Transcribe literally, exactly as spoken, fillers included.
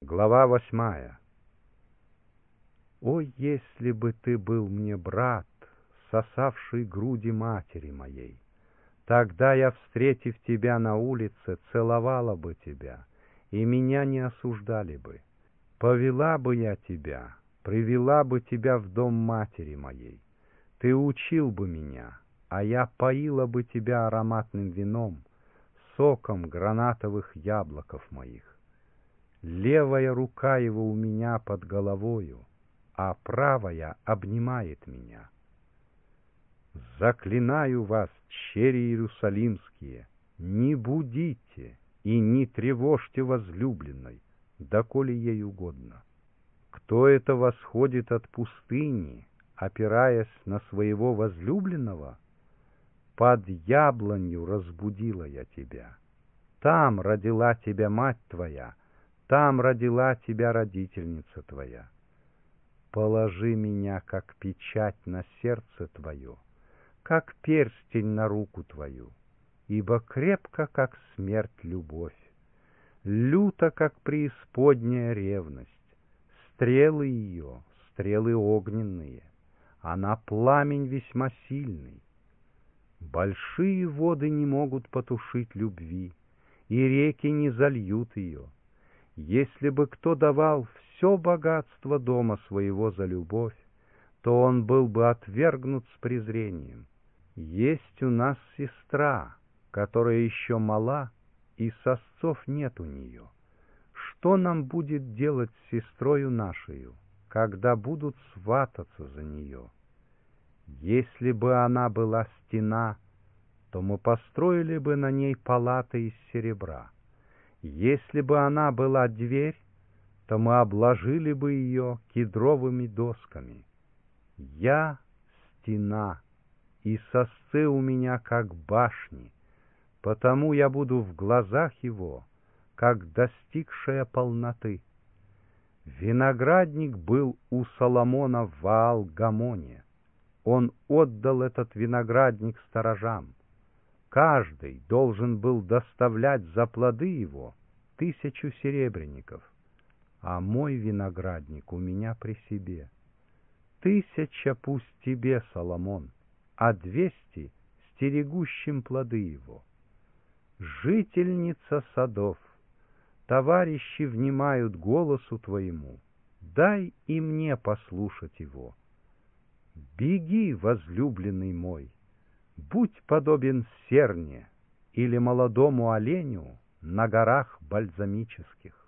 Глава восьмая. О, если бы ты был мне брат, сосавший груди матери моей, тогда я, встретив тебя на улице, целовала бы тебя, и меня не осуждали бы. Повела бы я тебя, привела бы тебя в дом матери моей. Ты учил бы меня, а я поила бы тебя ароматным вином, соком гранатовых яблоков моих. Левая рука его у меня под головою, а правая обнимает меня. Заклинаю вас, чери иерусалимские, не будите и не тревожьте возлюбленной, доколе ей угодно. Кто это восходит от пустыни, опираясь на своего возлюбленного? Под яблонью разбудила я тебя. Там родила тебя мать твоя, там родила тебя родительница твоя. Положи меня, как печать на сердце твое, как перстень на руку твою, ибо крепко, как смерть, любовь, люто, как преисподняя ревность. Стрелы ее, стрелы огненные, она пламень весьма сильный. Большие воды не могут потушить любви, и реки не зальют ее. Если бы кто давал все богатство дома своего за любовь, то он был бы отвергнут с презрением. Есть у нас сестра, которая еще мала, и сосцов нет у нее. Что нам будет делать с сестрою нашею, когда будут свататься за нее? Если бы она была стена, то мы построили бы на ней палаты из серебра. Если бы она была дверь, то мы обложили бы ее кедровыми досками. Я стена, и сосцы у меня как башни, потому я буду в глазах его, как достигшая полноты. Виноградник был у Соломона в Ваал-Гамоне. Он отдал этот виноградник сторожам. Каждый должен был доставлять за плоды его тысячу серебряников, а мой виноградник у меня при себе. Тысяча пусть тебе, Соломон, а двести стерегущим плоды его. Жительница садов, товарищи внимают голосу твоему, дай и мне послушать его. Беги, возлюбленный мой, будь подобен серне или молодому оленю на горах бальзамических.